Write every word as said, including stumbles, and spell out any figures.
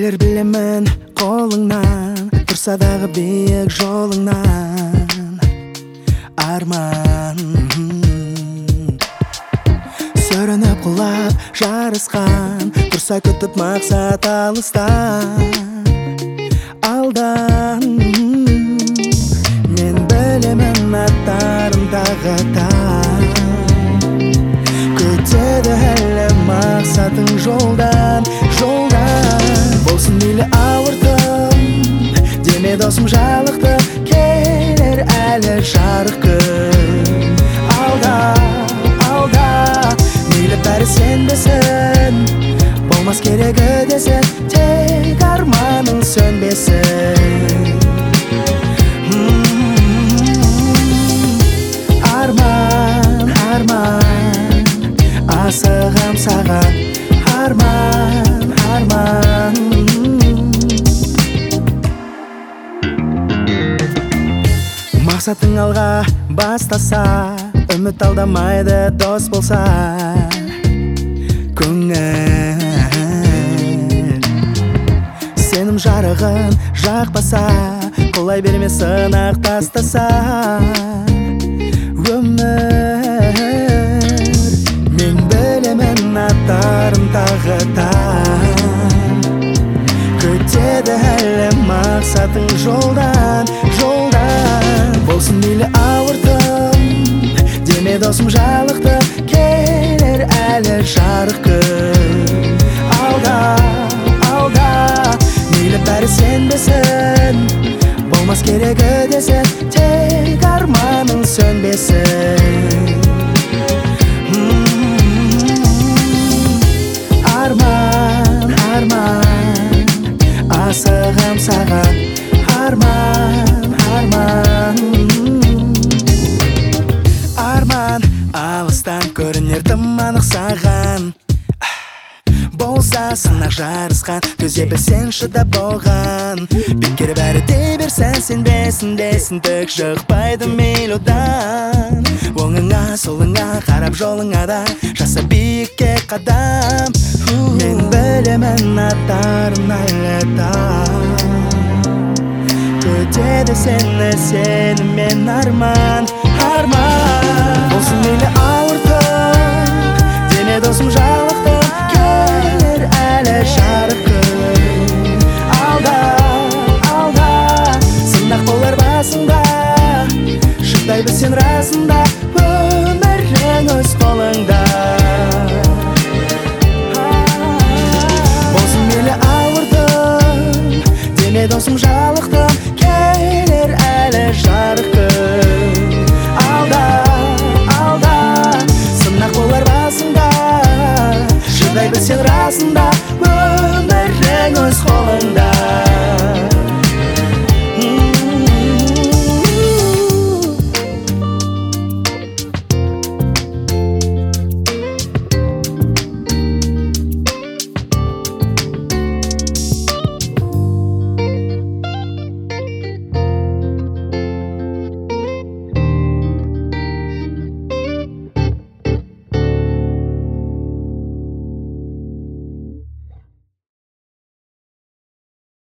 келер білемін қолыңнан, тұрса дағы биік жолыңнан арман. Сүрініп құлап жарысқан, тұрса күтіп мақсат алыстан алдан. Мен білемін аттарым тағы таң, күтеді әлі мақсатың жолдан, жолдан. Болсын мейлі ауыртым, деме досым жалықты, келер әлі жарық күн алда, алда. Мейлі бәрі сенбесін, болмас керегі десін, тек арманың сөнбесін. Арман, арман, асығам саған, арман, арман. Мақсатың алға бастаса, үміт алдамайды дос болса көңіл. Сенім жарығын жақпаса, қолай берме сынақ тастаса өмір. Мен білемін аттарым тағы таң, күтеді әлі мақсатың жолдан, жолдан. Болсын мейлі ауыртым, деме досым жалықты, келер әлі жарық күн алда, алда. Мейлі бәрі сенбесін, болмас керегі десін, тек арманың сөнбесін. Арман, арман, асығам саған, арман, арман. Арман, алыстан көрінер тым анық саған, болса сынақ жарысқан, төзе білсең шыдап болған. Бекер бәрі дей берсән сенбесін десін, түк шықпайды мейлі одан. Оңыңа солыңа қарап жолыңа да жаса биікке қадам. Мен білемін аттарым әлі таң, күтеді сені сенім мен арман, арман. Болсын мейлі